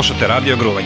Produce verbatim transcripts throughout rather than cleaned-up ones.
Slušate Radio Gruvanje.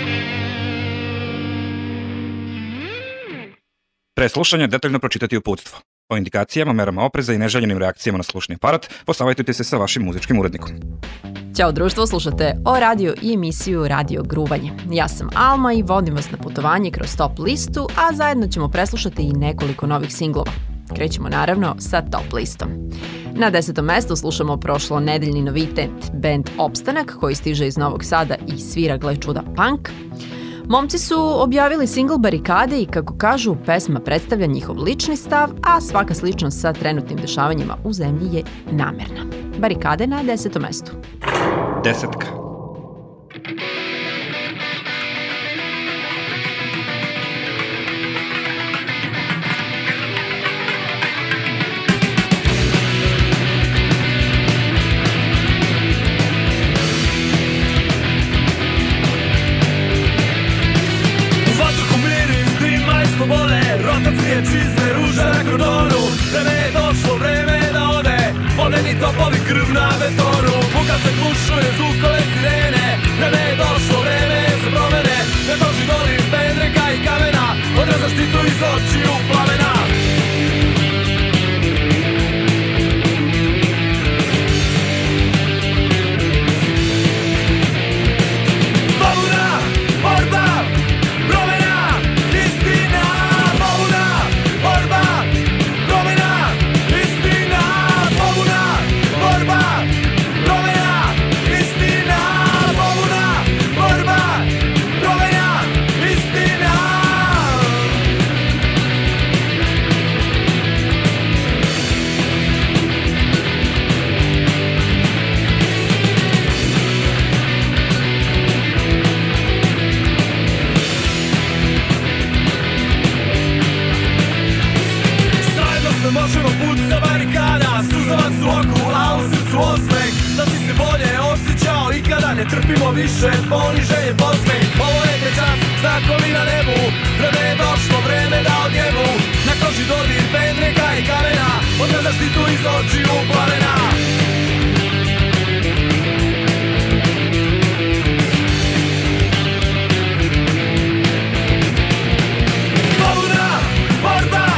Pre slušanja detaljno pročitati uputstvo. O indikacijama, merama opreza i neželjenim reakcijama na slušni aparat posavajtujte se sa vašim muzičkim urednikom. Ćao društvo, slušate O radio i emisiju Radio Gruvanje. Ja sam Alma i vodim vas na putovanje kroz top listu, a zajedno ćemo preslušati i nekoliko novih singlova. Krećemo naravno sa top listom. Na desetom mestu slušamo prošlo nedeljni novitet band Opstanak koji stiže iz Novog Sada i svira, gle čuda, punk. Momci su objavili singl Barikade i kako kažu, pesma predstavlja njihov lični stav, a svaka sličnost sa trenutnim dešavanjima u zemlji je namerna. Barikade na desetom mestu. Desetka. Rotacije čiste ruže na kordonu. Vreme je došlo, vreme da ode. Vodeni topovi, krv na betonu. Buka se kušuje, zvukove sirene. Vreme je došlo, vreme za promene. Ne doži doli pendreka i kamena. Odraza štitu iz očiju plamena. Pobuna, borba, promena, istina. Možemo put sa barikada, suzavac u oku, a u srcu osmeh. Da si se bolje osjećao ikada, ne trpimo više poniženje, podsmeh. Ovo je te čas, znakovi na nebu, vreme je došlo, vreme da odjebu. Na koži dodir pendreka i kamena, od na zaštitu iz očiju plamena. Pobuna, borba,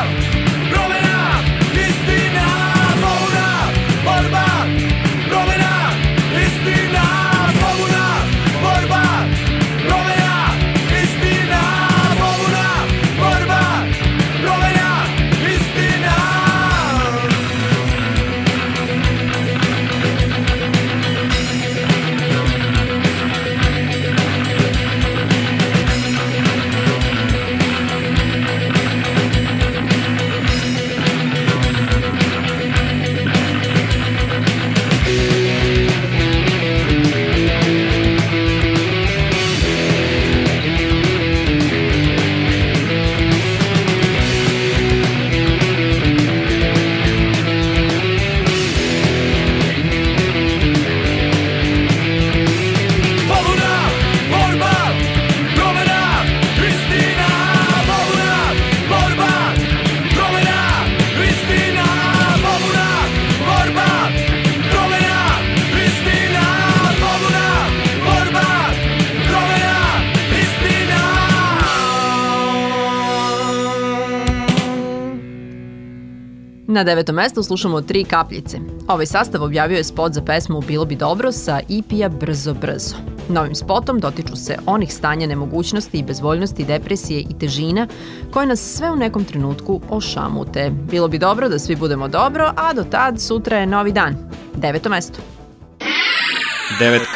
Na devetom mestu slušamo Tri kapljice. Ovaj sastav objavio je spot za pesmu Bilo bi dobro sa E P-a Brzo brzo. Novim spotom dotiču se onih stanja nemogućnosti i bezvoljnosti, depresije i težina koje nas sve u nekom trenutku ošamute. Bilo bi dobro da svi budemo dobro, a do tad sutra je novi dan. Deveto mesto. Devetka.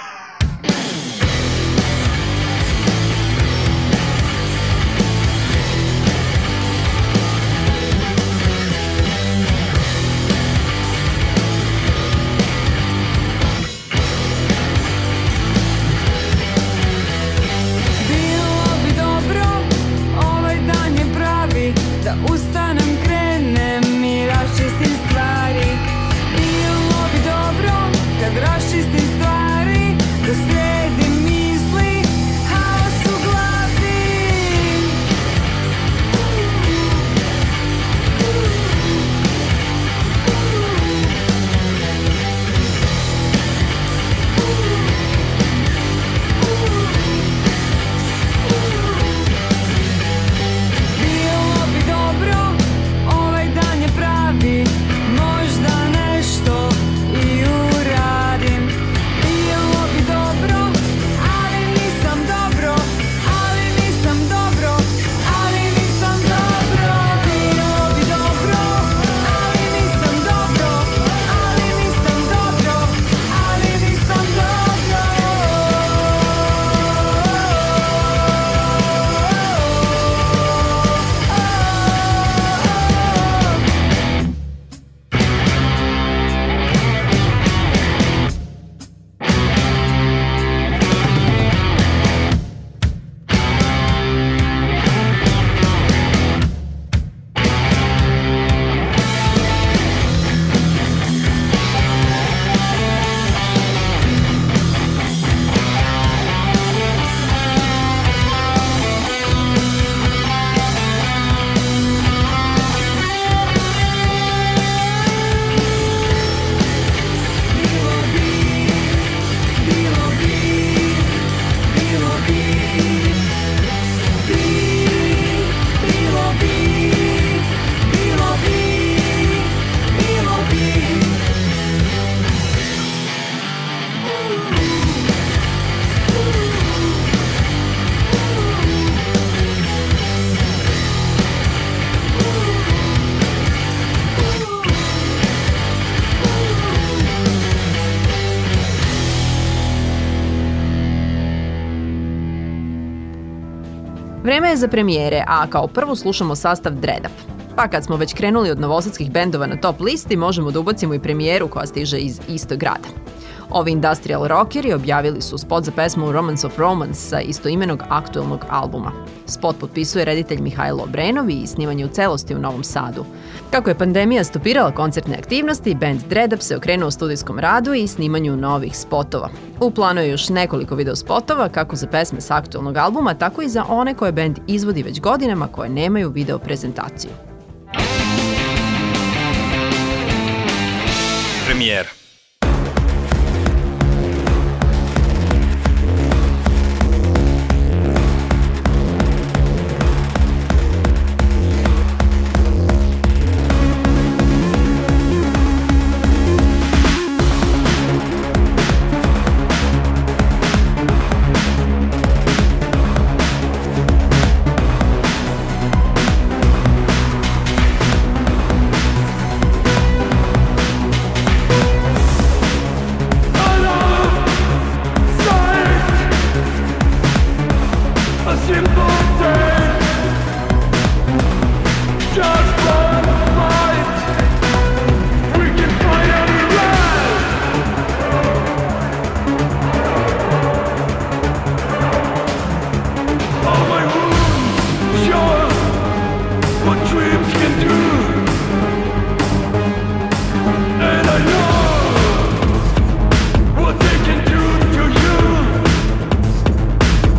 Ustanem, krenem i raščistim stvari. Bilo bi dobro kad raščistim stvari. Vreme je za premijere, a kao prvu slušamo sastav Dread Up. Pa kad smo već krenuli od novosadskih bendova na top listi, možemo da ubacimo i premijeru koja stiže iz istog grada. Ovi industrial rockeri objavili su spot za pesmu Romance of Romance sa istoimenog aktuelnog albuma. Spot potpisuje reditelj Mihajlo Obrenovi i snimanje u celosti u Novom Sadu. Kako je pandemija stopirala koncertne aktivnosti, band Dread Up se okrenuo studijskom radu i snimanju novih spotova. U planu je još nekoliko video spotova, kako za pesme sa aktuelnog albuma, tako i za one koje band izvodi već godinama koje nemaju video prezentaciju. Premijera.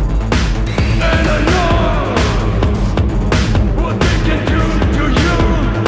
What they can do to you.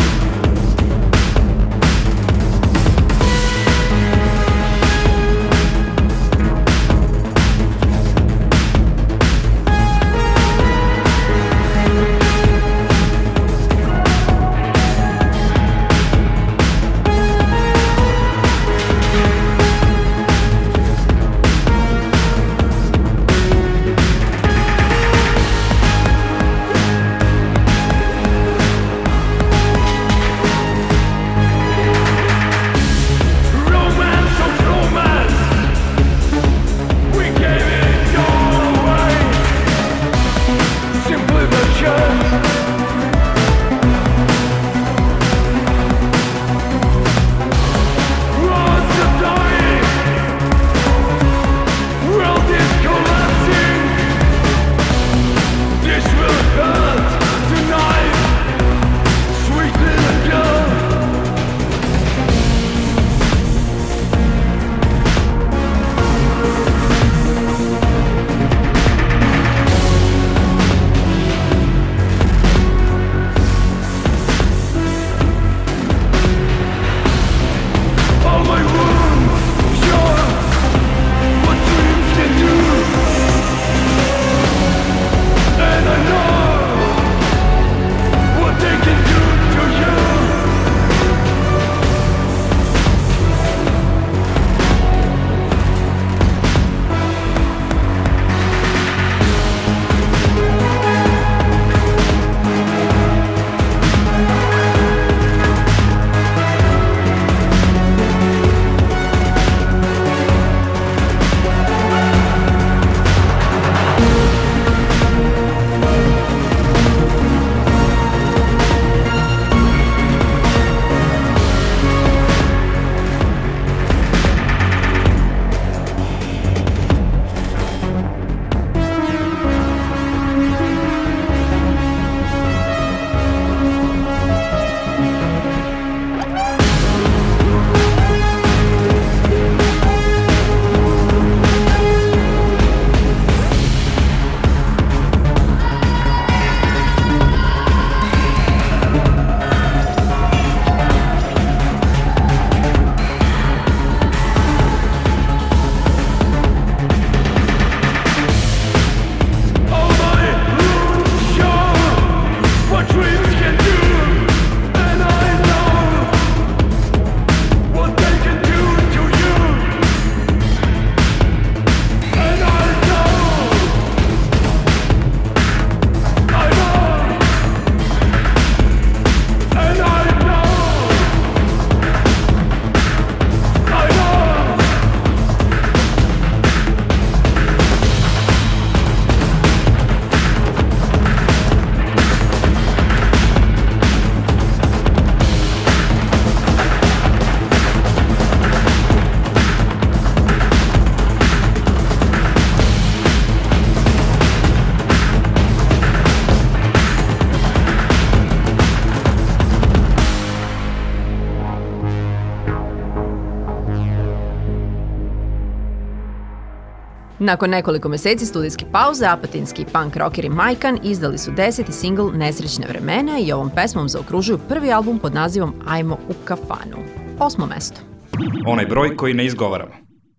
Nakon nekoliko meseci studijske pauze, apatinski punk rockeri Majkan izdali su deseti singl Nesrećna vremena i ovom pesmom zaokružuju prvi album pod nazivom Ajmo u kafanu. Osmo mesto. Onaj broj koji ne izgovaramo.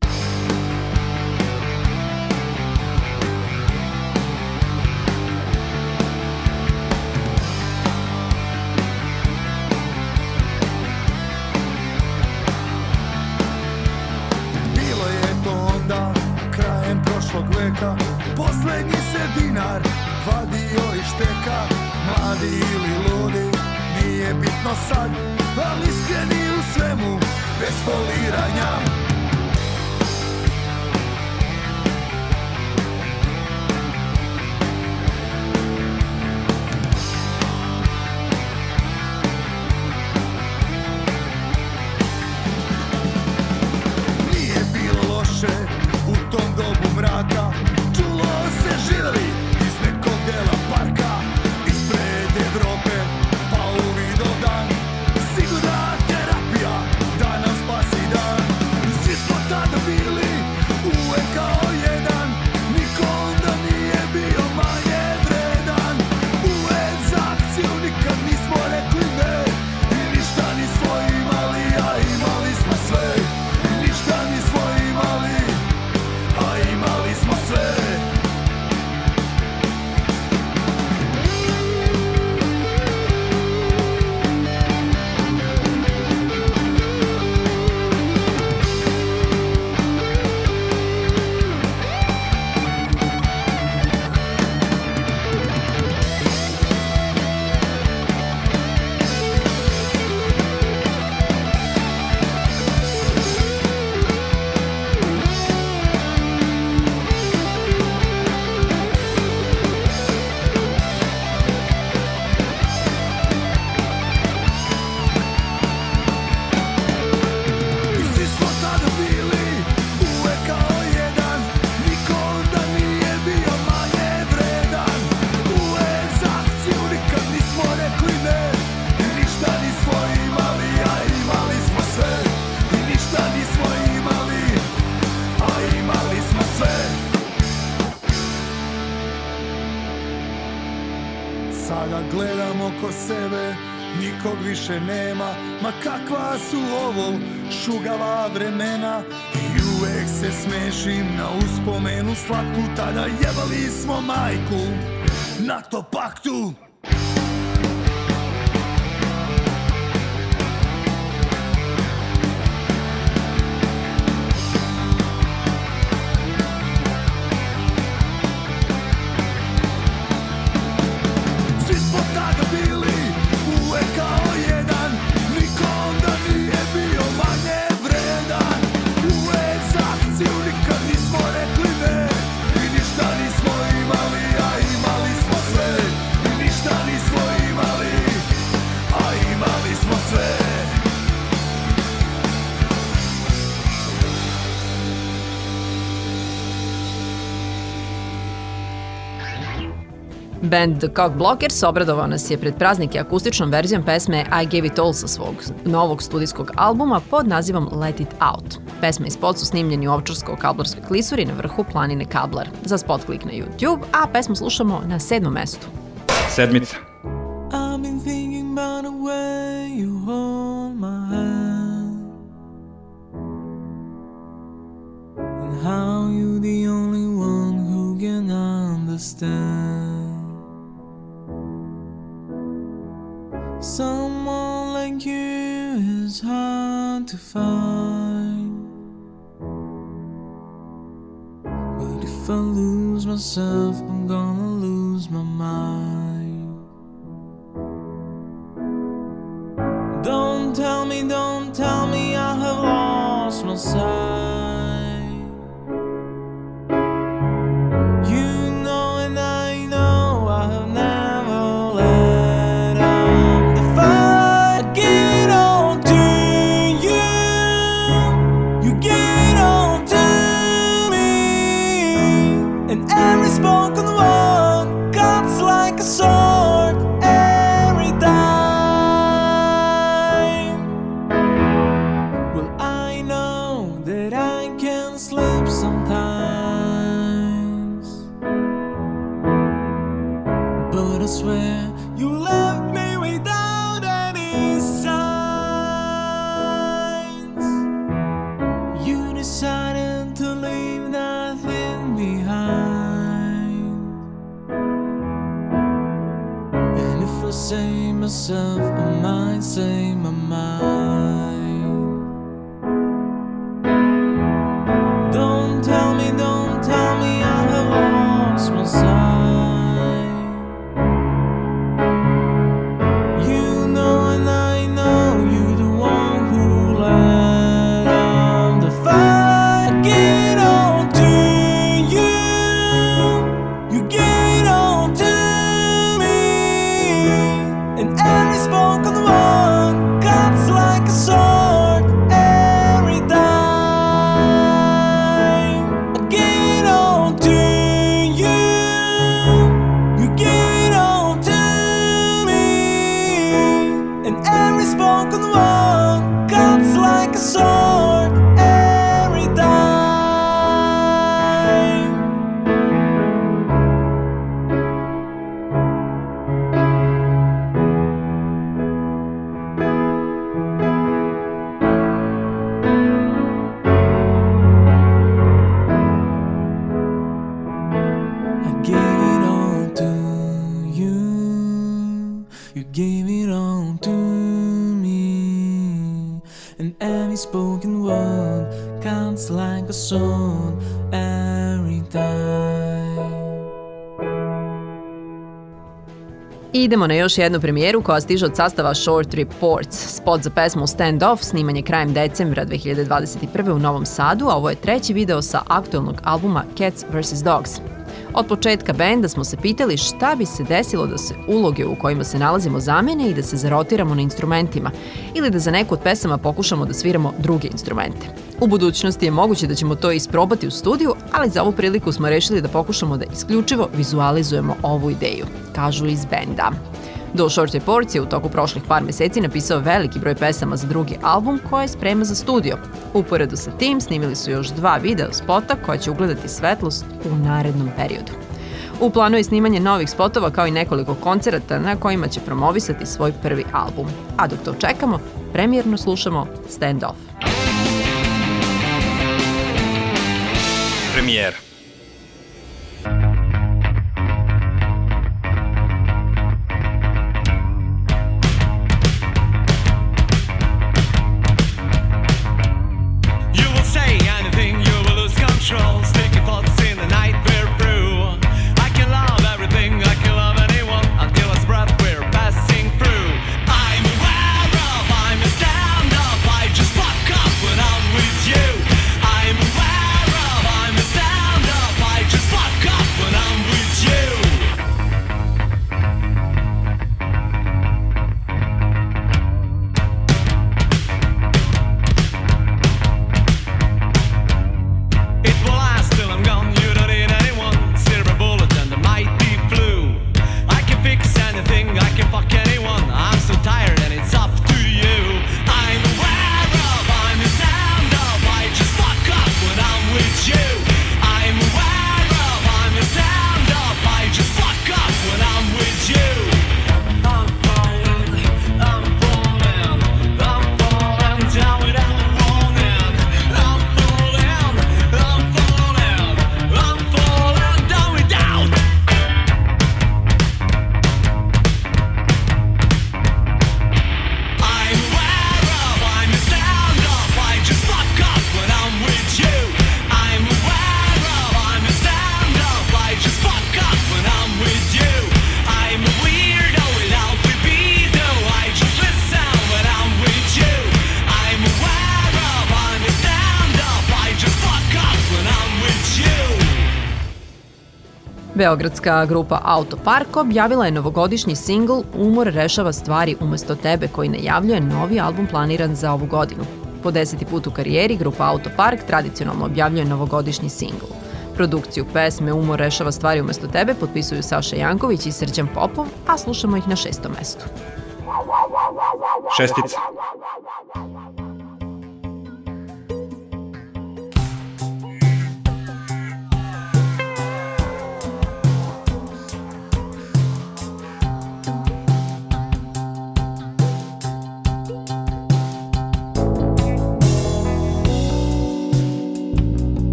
Poslednji se dinar vadio iz šteka, mladi ili ludi, nije bitno sad, ali iskreni u svemu, bez foliranja. Nije bilo loše u tom dobu mraka, živeli iz nekog dela parka, ispred Evrope, pa u Vidovdan. Sigurna terapija da nam spasi dan. Svi smo tada bili uvek kao jedan, niko onda nije bio manje vredan. Uvek za akciju nikad nismo rekli ne, i ništa nismo imali, a imali smo sve. I ništa nismo imali, a imali smo sve. Sada gledam oko sebe, nikog više nema, ma kakva su ovo šugava vremena. I uvek se smešim na uspomenu slatku, tada jebali smo majku NATO paktu. Band The Cock Blockers obradovao nas je pred praznike akustičnom verzijom pesme I Gave It All sa svog novog studijskog albuma pod nazivom Let It Out. Pesma i spot su snimljeni u Ovčarsko-Kablarskoj klisuri na vrhu planine Kablar. Za spot klik na YouTube, a pesmu slušamo na sedmom mestu. Sedmica. I've been thinking about the way you hold my hand and how you the only one who can understand. Someone like you is hard to find, but if I lose myself, I'm gonna lose my mind. Don't tell me, don't tell me I have lost my sight. You know and I know I have never let up the fight. I give it all to you, you give it all to me, and every spoken word cuts like a sword every time. Well, I know that swear you left me without any signs. You decided to leave nothing behind. And if I say myself, I might say my mind. Don't tell me, don't tell me I have lost my sight. You know and I know you're the one who let on the fire. Get on to you. You get on to me. And every spoken word cuts like a sword every time. I get on to you. You get on to me. And every spoken word cuts like a sword every time. I gave it all to you. You gave it all to me. And every spoken word counts like a sword every time. Idemo na još jednu premijeru koja stiže od sastava Short Reports. Spot za pesmu Stand Off sniman je krajem decembra dve hiljade dvadeset prve. u Novom Sadu, a ovo je treći video sa aktualnog albuma Cats versus. Dogs. Od početka benda smo se pitali šta bi se desilo da se uloge u kojima se nalazimo zamene i da se zarotiramo na instrumentima ili da za neku od pesama pokušamo da sviramo druge instrumente. U budućnosti je moguće da ćemo to isprobati u studiju, ali za ovu priliku smo rešili da pokušamo da isključivo vizualizujemo ovu ideju, kažu iz benda. Do Short Reports je u toku prošlih par meseci napisao veliki broj pesama za drugi album koje sprema za studio. Uporedu sa tim snimili su još dva video spota koja će ugledati svetlost u narednom periodu. U planu je snimanje novih spotova kao i nekoliko koncerata na kojima će promovisati svoj prvi album. A dok to čekamo, premijerno slušamo Stand Off. Premijer. You will say anything, you will lose control. Sticky thoughts in the night we're through. I can love everything, I can love anyone until it's breath we're passing through. I'm aware of, I'm a stand up. I just fuck up when I'm with you. I'm aware of, I'm a stand up. I just fuck up when I'm with you. It will last till I'm gone, you don't need anyone. Silver bullet and the mighty flu. I can fix anything, I can fuck anyone. I'm so tired and it's up to you. I'm aware of, I'm a stand up. I just fuck up when I'm with you. I'm aware of, I'm a stand up. I just fuck up when I'm with you. I'm falling, I'm falling, I'm falling down without warning. I'm falling, I'm falling, I'm falling down without. I'm aware of, I'm a stand up. I just fuck up when I'm with you. I'm aware of, I'm a stand up. I just fuck up when I'm with you. I'm a weirdo without libido. I just listen when I'm with you. I'm aware of, I'm a stand up. I just fuck up when I'm with you. Beogradska grupa Autopark objavila je novogodišnji singl Umor rešava stvari umesto tebe koji najavljuje novi album planiran za ovu godinu. Po deseti put u karijeri grupa Autopark tradicionalno objavljuje novogodišnji singl. Produkciju pesme Umor rešava stvari umesto tebe potpisuju Saša Janković i Srđan Popov, a slušamo ih na šestom mestu. Šestica.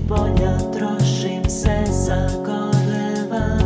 bolja, trošim se za goreva.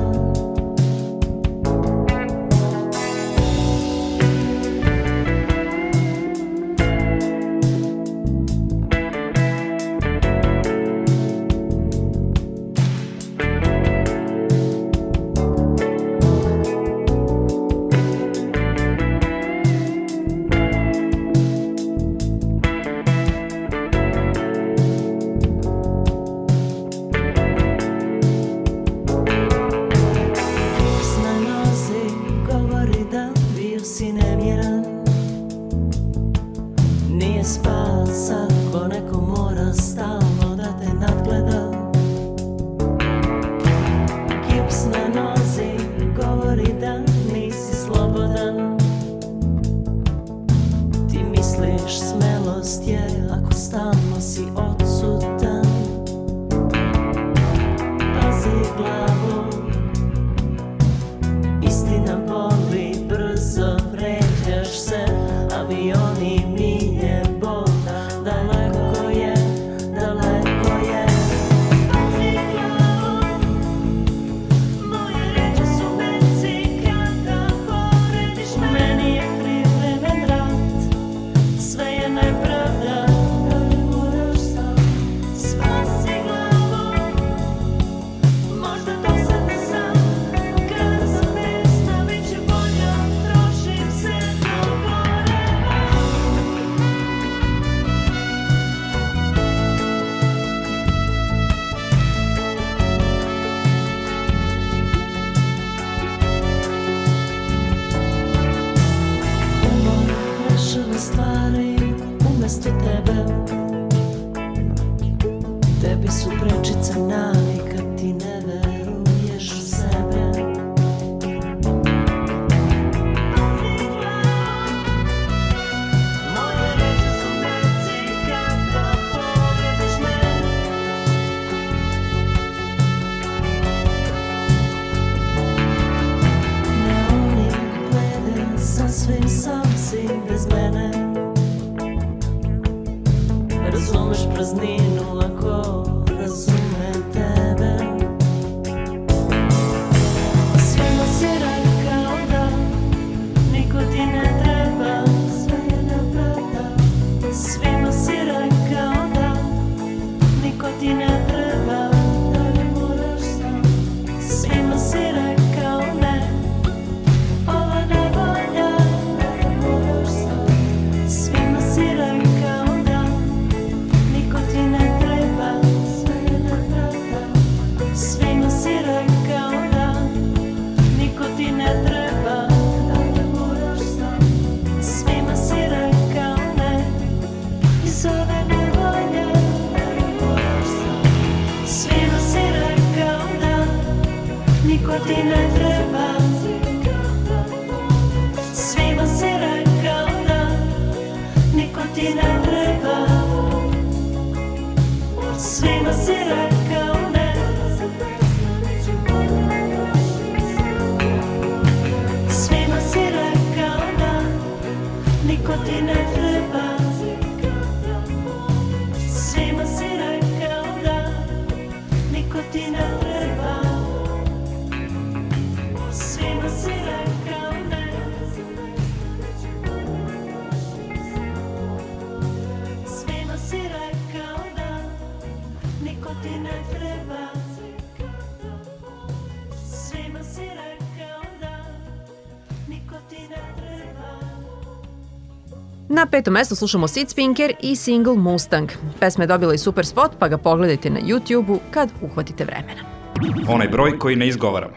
Na petom mestu slušamo Sid Spinker i single Mustang. Pesma je dobila i super spot, pa ga pogledajte na YouTube-u kad uhvatite vremena. Onaj broj koji ne izgovaramo.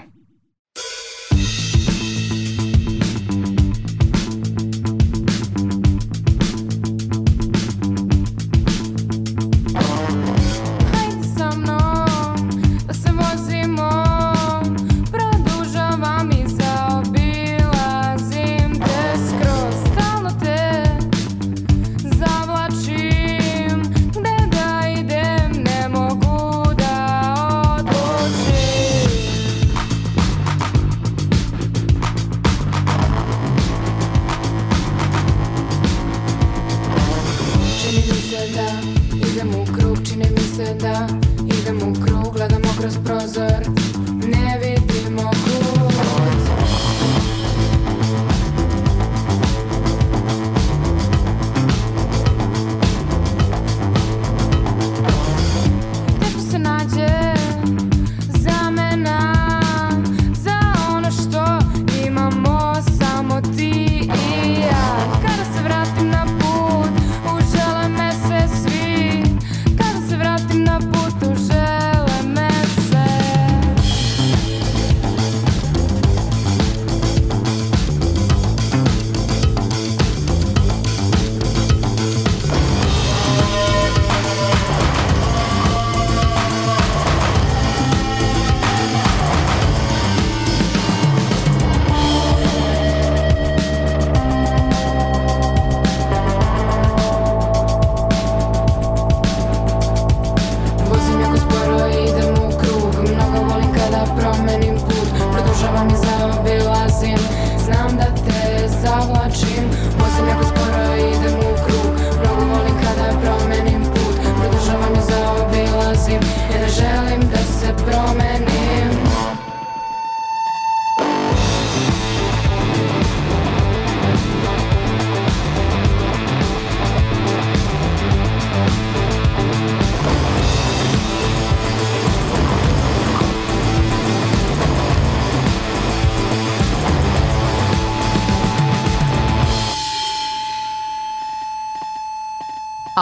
Zavlačim, gde da idem, ne mogu da odlučim.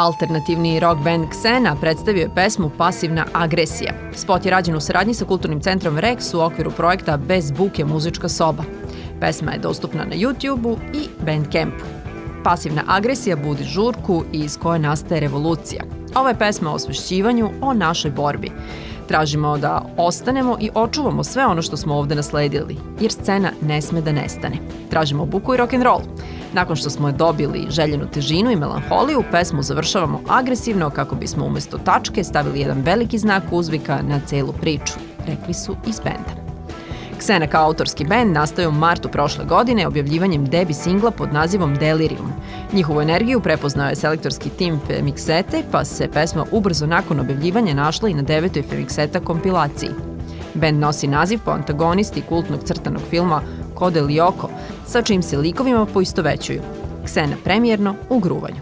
Alternativni rock band Ksena predstavio je pesmu Pasivna agresija. Spot je rađen u saradnji sa kulturnim centrom Rex u okviru projekta Bez buke muzička soba. Pesma je dostupna na YouTube-u i Bandcampu. Pasivna agresija budi žurku iz koje nastaje revolucija. Ova je pesma o osvešćivanju, o našoj borbi. Tražimo da ostanemo i očuvamo sve ono što smo ovde nasledili, jer scena ne sme da nestane. Tražimo buku i rock'n'roll. Nakon što smo dobili željenu težinu i melanholiju, pesmu završavamo agresivno kako bismo umesto tačke stavili jedan veliki znak uzvika na celu priču, rekli su iz benda. Ksena kao autorski bend nastaje u martu prošle godine objavljivanjem debi singla pod nazivom Delirium. Njihovu energiju prepoznao je selektorski tim Femiksete, pa se pesma ubrzo nakon objavljivanja našla i na devetoj Femikseta kompilaciji. Bend nosi naziv po antagonisti kultnog crtanog filma Kode Lyoko, sa čim se likovima poistovećuju. Ksena premijerno u Gruvanju.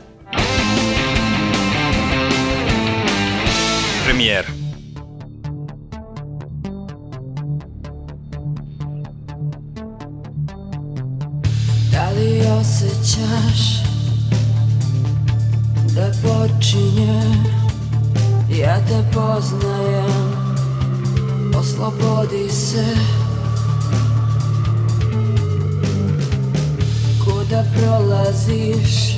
Premijera. Da li osjećaš da počinje, ja te poznajem, oslobodi se. Kuda prolaziš,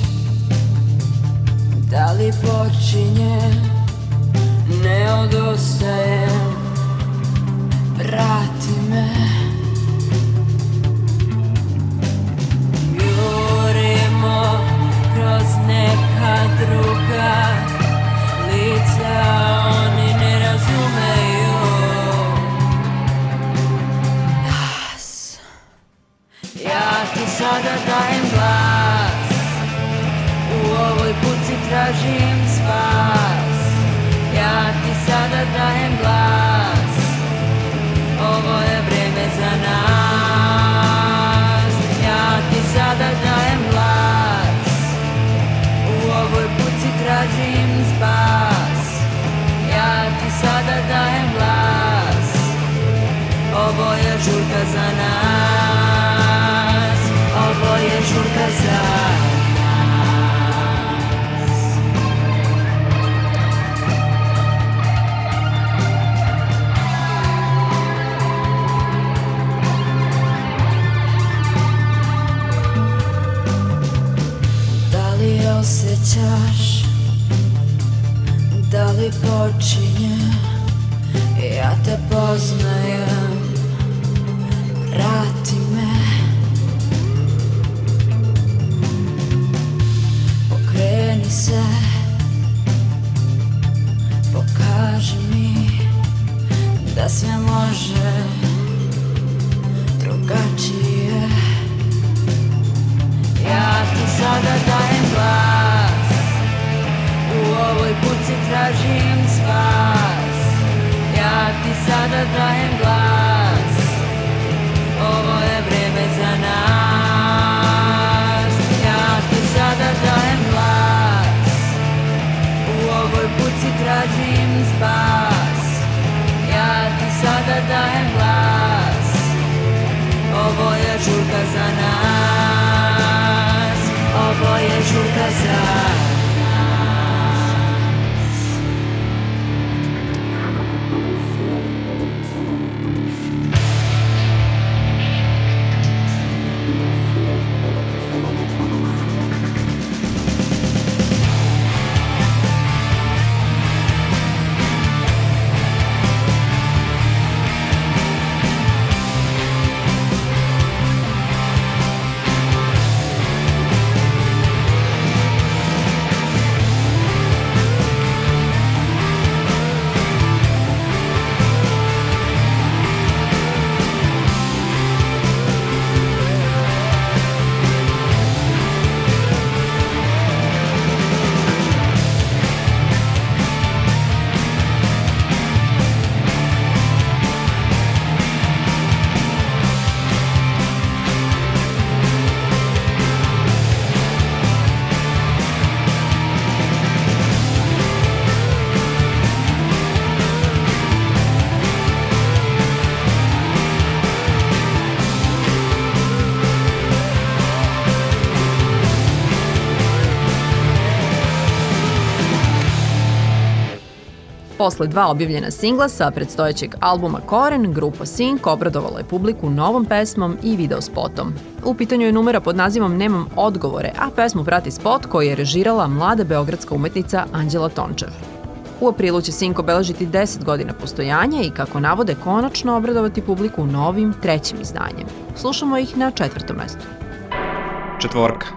da li počinje, ne odustajem, vrati me. Kroz neka druga lica, oni ne razumeju nas. Ja ti sada dajem glas, u ovoj buci tražim spas. Ja ti sada dajem glas, ovo je vreme za nas. Ja ti sada dajem glas, u ovoj buci tražim spas. Ja ti sada dajem glas, ovo je žurka za nas. Ovo je žurka za nas. Da li osjećaš, da li počinje, ja te poznajem, vrati me. Pokreni se, pokaži mi da sve može drugačije. Ja ti sada dajem glas, u ovoj buci tražim spas. Ja ti sada dajem glas, ovo je vreme za nas. Ja ti sada dajem glas, u ovoj buci tražim spas. Ja ti sada dajem glas, ovo je žurka za nas. Ovo je žurka za nas. Posle dva objavljena singla sa predstojećeg albuma Koren, grupa Sink obradovala je publiku novom pesmom i videospotom. U pitanju je numera pod nazivom Nemam odgovore, a pesmu prati spot koji je režirala mlada beogradska umetnica Anđela Tončev. U aprilu će Sink obeležiti deset godina postojanja i, kako navode, konačno obradovati publiku novim trećim izdanjem. Slušamo ih na četvrtom mestu. Četvorka.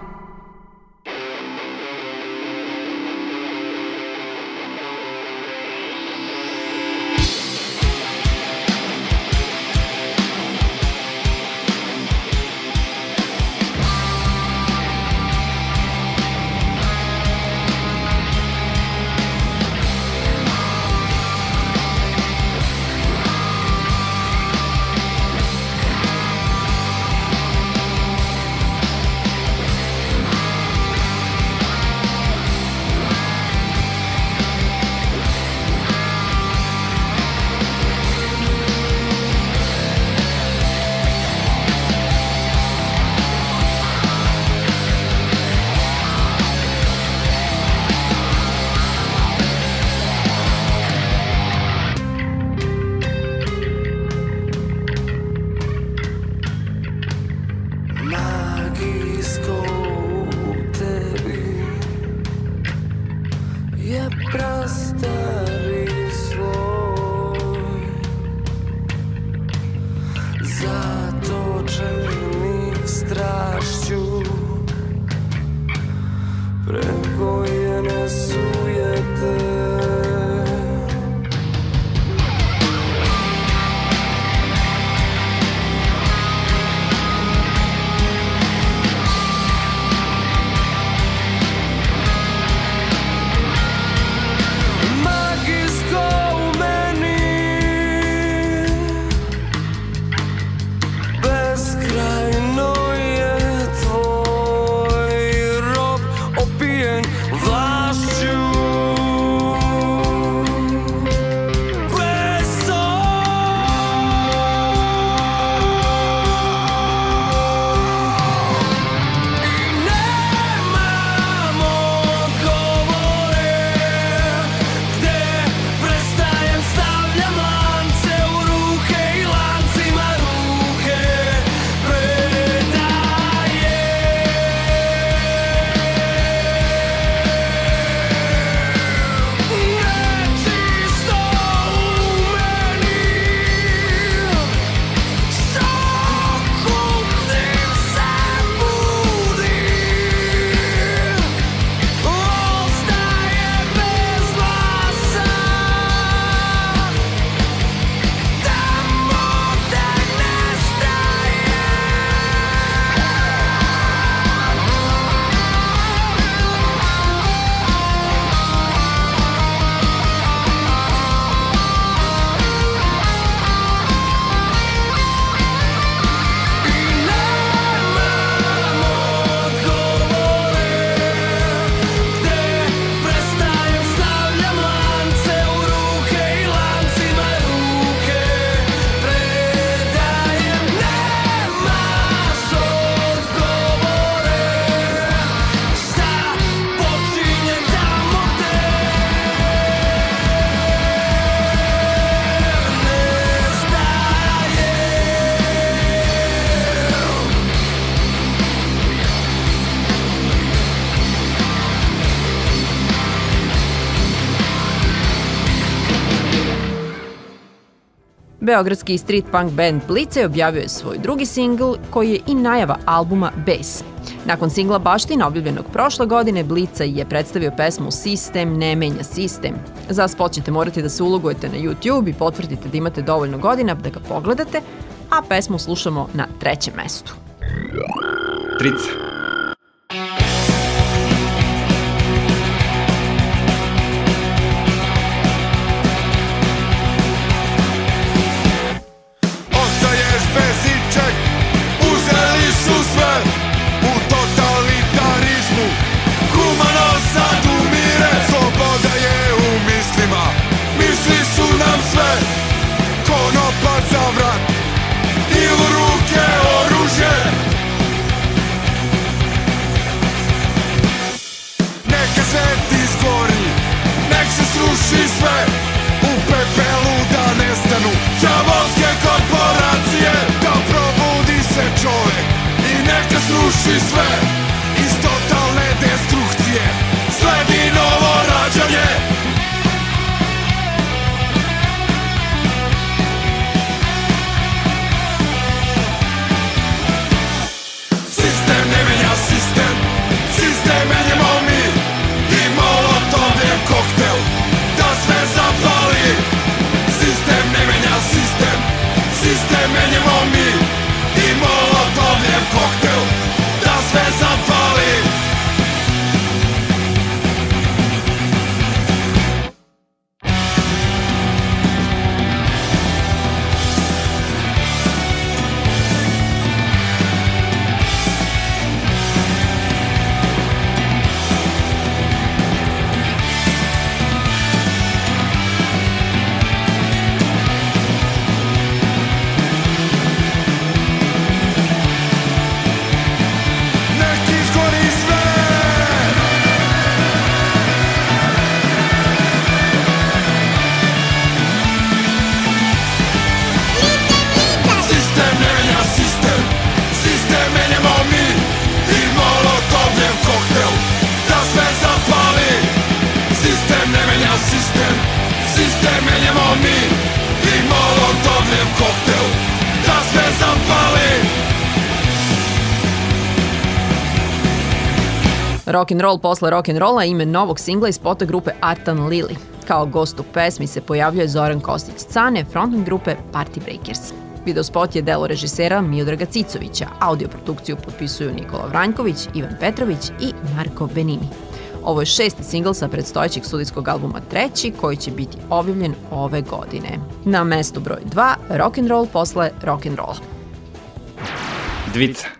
Beogradski street punk band Blice objavio je svoj drugi singl koji je i najava albuma Bass. Nakon singla Baština objavljenog prošle godine, Blica je predstavio pesmu Sistem ne menja sistem. Za spot ćete morati da se ulogujete na YouTube i potvrdite da imate dovoljno godina da ga pogledate, a pesmu slušamo na trećem mestu. Trica. Za vrat ili u ruke oružje. sruši sve iz totalne destrukcije sledi novo rađanje. Sistem ne menja sistem, sistem menjamo mi i Molotovljev koktel da sve zapali. Sistem ne menja sistem, sistem menjamo mi i Molotovljev koktel da sve zapali. Sistem menjamo mi i Molotovljev koktel da sve zapali. Rock'n'roll posle rock'n'rolla ime novog singla iz spota grupe Artan Lili. Kao gost u pesmi se pojavljuje Zoran Kostić-Cane, frontman grupe Party Breakers. Videospot je delo režisera Miodraga Cicovića, audioprodukciju potpisuju Nikola Vranjković, Ivan Petrović i Marko Benini. Ovo je šesti singl sa predstojećeg studijskog albuma Treći, koji će biti objavljen ove godine. Na mestu broj dva, rock'n'roll posle rock'n'rolla. Dvica.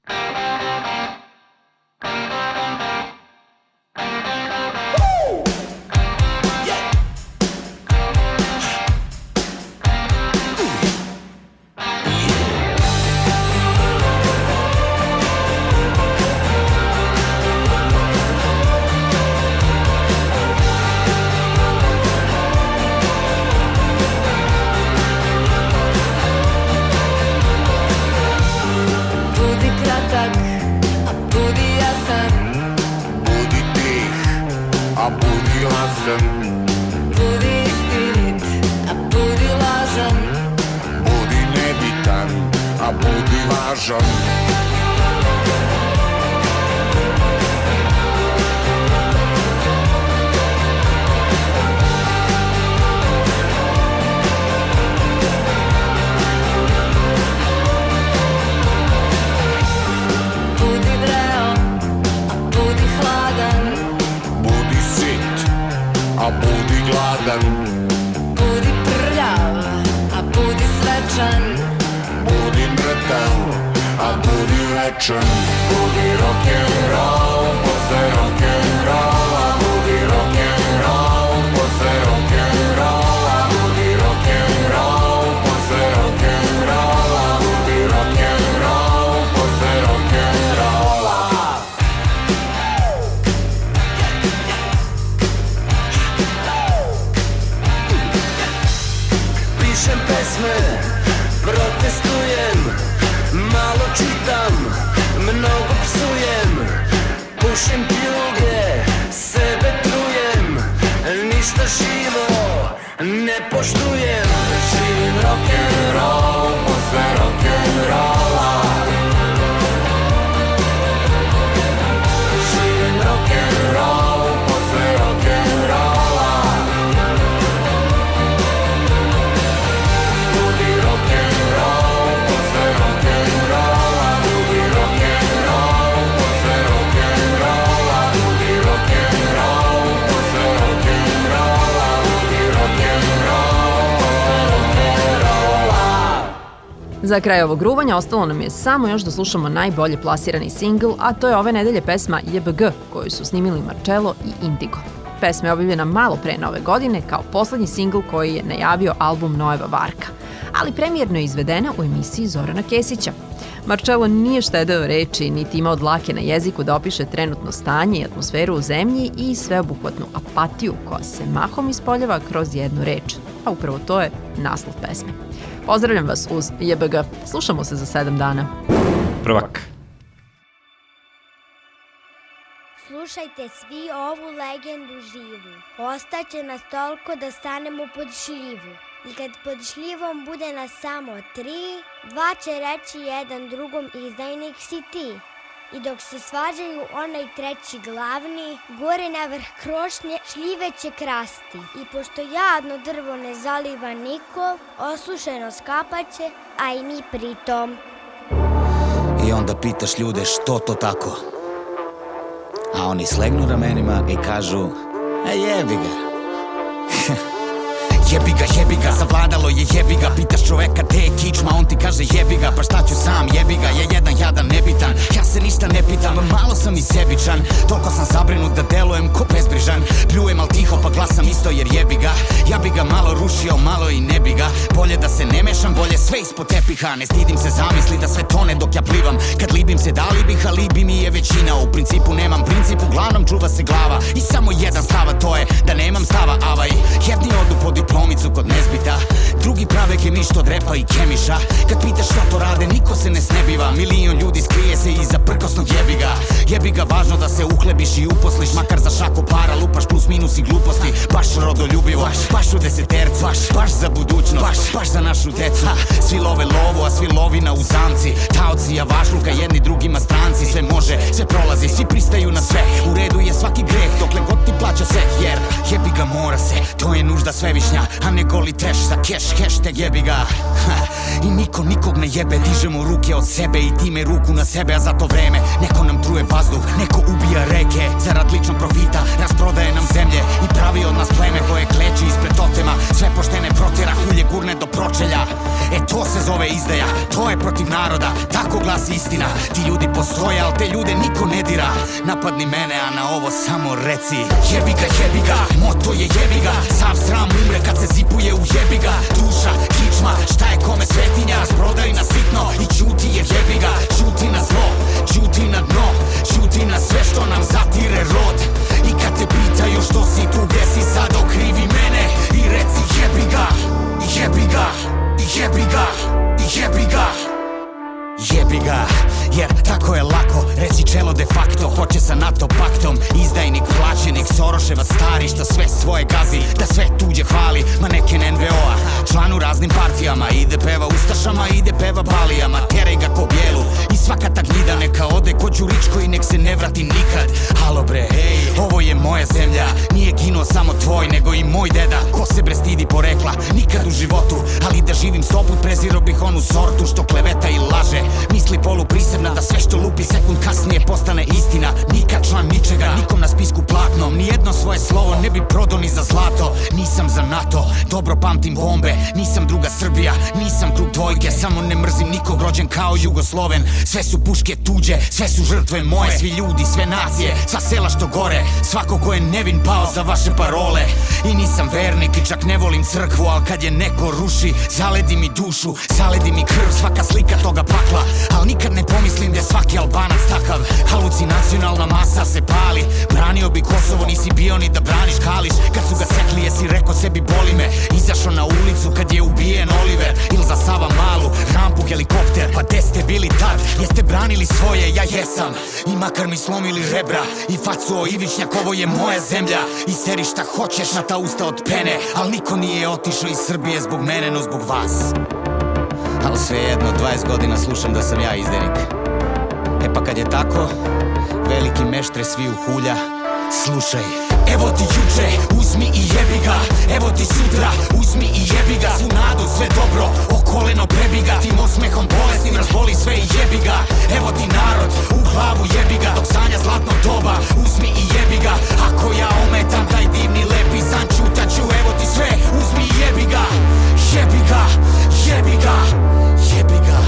Budi istinit, a budi lažan. Budi nebitan, a budi važan. Budi vreo, a budi hladan. Budi sit, a budi gladan. Budi prljav, a budi svečan. Budi mrtav, a budi večan. Budi rock'n'roll posle rock'n'rolla. Budi rock'n'roll posle rock'n'rolla. Budi rock'n'roll posle rock'n'rolla. Budi rock'n'roll posle rock'n'rolla. Pišem pesme, protestujem, malo čitam, mnogo psujem, pušim pljuge, sebe trujem, ništa živo ne poštujem. Živim rock'n'roll posle rock'n'rolla. Živim rock'n'roll posle rock'n'rolla. Budi rock'n'roll posle rock'n'rolla. Budi rock'n'roll posle rock'n'rolla. Budi rock'n'roll posle rock'n'rolla. Budi rock'n'roll posle rock'n'rolla. Za kraj ovog ruvanja ostalo nam je samo još da slušamo najbolje plasirani singl, a to je ove nedelje pesma J B G, koju su snimili Marcello i Indigo. Pesma je objavljena malo pre nove godine kao poslednji singl koji je najavio album Noeva Varka, ali premijerno je izvedena u emisiji Zorana Kesića. Marcello nije štedeo reči, niti imao dlake na jeziku da opiše trenutno stanje i atmosferu u zemlji i sveobuhvatnu apatiju koja se mahom ispoljava kroz jednu reč, a upravo to je naslov pesme. Pozdravljam vas uz J B G. Slušamo se za sedam dana. Prvak. Slušajte svi ovu legendu živu. Ostaće nas toliko da stanemo pod šljivu. I kad pod šljivom bude nas samo tri, dva će reći jedan drugom izdajnik si ti. I dok se svađaju onaj treći glavni, gore na vrh krošnje šljive će krasti. I pošto jadno drvo ne zaliva niko, osušeno skapaće, a i mi pritom. I onda pitaš ljude što to tako, a oni slegnu ramenima i kažu, a jebi ga. Jebi ga, jebi ga, zavladalo je jebi ga. Pitaš čoveka te je kičma, on ti kaže jebi ga. Pa šta ću sam, jebi ga, je jedan jadan nebitan. Ja se ništa ne pitam, malo sam i sebičan. Toliko sam zabrinut da delujem ko bezbrižan. Pljujem al tiho pa glasam isto jer jebi ga. Ja bi ga malo rušio, malo i ne bi ga. Bolje da se ne mešam, bolje sve ispod tepiha. Ne stidim se zamisli da sve tone dok ja plivam. Kad libim se dali bih, a libi mi je većina. U principu nemam princip, uglavnom čuva se glava. I samo jedan stava, to je da nemam stava, avaj. Jedni odu po diplomicu kod nezbita, drugi prave kemišt od repa i kemiša. Kad pitaš šta to rade, niko se ne snebiva. Milion ljudi skrije se iza prkosnog jebiga. Jebiga, važno da se uhlebiš i uposliš. Makar za šaku para lupaš plus minus i gluposti. Baš rodoljubivo, baš, baš u desetercu, baš, baš za budućnost, baš, baš za našu decu. Ha, svi love lovu, a svi lovina u zamci. Taoci javašluka, jedni drugima stranci. Sve može, sve prolazi, svi pristaju na sve. U redu je svaki greh, dokle god ti plaća se. Jer jebiga mora se, to je nužda svevišnja. A ne goli trash za cash, hashtag jebi ga. I niko nikog ne jebe, dižemo ruke od sebe i time ruku na sebe. A za to vreme neko nam truje vazduh, neko ubija reke zarad ličnog profita, rasprodaje nam zemlje i pravi od nas pleme koje kleči ispred totema. Sve poštene protjera, hulje gurne do pročelja. E to se zove izdaja, to je protiv naroda, tako glasi istina. Ti ljudi postoje, al te ljude niko ne dira. Napadni mene, a na ovo samo reci jebi ga, jebi ga, moto je jebi ga. Sav sram umre kad se zipuje u jebi ga. Duša, kičma, šta je kome svetinja, rasprodaj na sitno i ćuti jer jebi ga. Ćuti na zlo, ćuti na dno, ćuti na sve što nam zatire rod. I kad te pitaju što si tu, gde si sad, okrivi mene i reci jebi ga, jebi ga, jebi ga, jebi ga. Jebi ga, jer tako je lako reći čelo de facto. Hoće sa NATO paktom, izdajnik, plaćenik, Soroševac stari što sve svoje gazi, da sve tuđe hvali. Maneken en ve o-a, član u raznim partijama. Ide peva ustašama, ide peva balijama. Teraj ga ko bijelu i svaka ta gnjida neka ode ko Đuričko i nek se ne vrati nikad. Halo bre, ovo je moja zemlja, nije ginuo samo tvoj nego i moj deda. Ko se bre stidi porekla, nikad u životu. Ali da živim sto put prezirao bih onu sortu što kleveta i laže. Misli poluprisebna da sve što lupi sekund kasnije postane istina. Nikad član ničega, nikom na spisku platnom. Nijedno svoje slovo ne bi prodao ni za zlato. Nisam za NATO, dobro pamtim bombe. Nisam druga Srbija, nisam krug dvojke. Samo ne mrzim nikog, rođen kao Jugosloven. Sve su puške tuđe, sve su žrtve moje. Svi ljudi, sve nacije, sva sela što gore. Svako ko je nevin pao za vaše parole. I nisam vernik i čak ne volim crkvu, al kad je neko ruši, zaledi mi dušu, zaledi mi krv. Svaka slika toga pakla, al nikad ne pomislim da je svaki Albanac takav. Halucinacionalna masa se pali. Branio bi Kosovo, nisi bio ni da braniš Kališ. Kad su ga sekli jesi rekao sebi boli me. Izašao na ulicu kad je ubijen Oliver. Il za Sava Malu, rampu, helikopter. Pa gde ste bili tad, jeste branili svoje, ja jesam. I makar mi slomili rebra i facu o Ivičnjak, ovo je moja zemlja. I seri šta hoćeš na ta usta od pene, al niko nije otišao iz Srbije zbog mene, no zbog vas. Al svejedno, dvadeset godina slušam da sam ja izdajnik. E pa kad je tako, veliki meštre svi u hulja, slušaj. Evo ti juče, uzmi i jebi ga. Evo ti sutra, uzmi i jebi ga. Svu nadu, sve dobro, o koleno prebi ga. Tim osmehom bolesnim razboli sve i jebi ga. Evo ti narod, u glavu jebi ga. Dok sanja zlatno doba, uzmi i jebi ga. Ako ja ometam taj divni lepi san, čutaću, evo ti sve, uzmi i jebi ga. Jebi ga, jebi ga, jebi ga.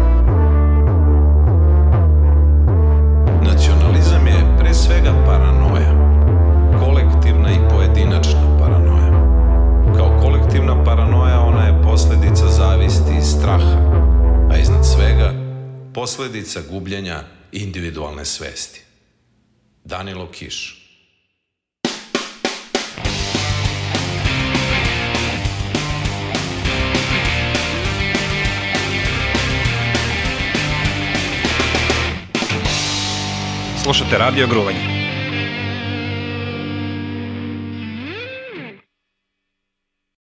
Nacionalizam je pre svega paranoja, kolektivna i pojedinačna paranoja. Kao kolektivna paranoja ona je posledica zavisti i straha, a iznad svega posledica gubljenja individualne svesti. Danilo Kiš. Slušate Radio Gruvanje.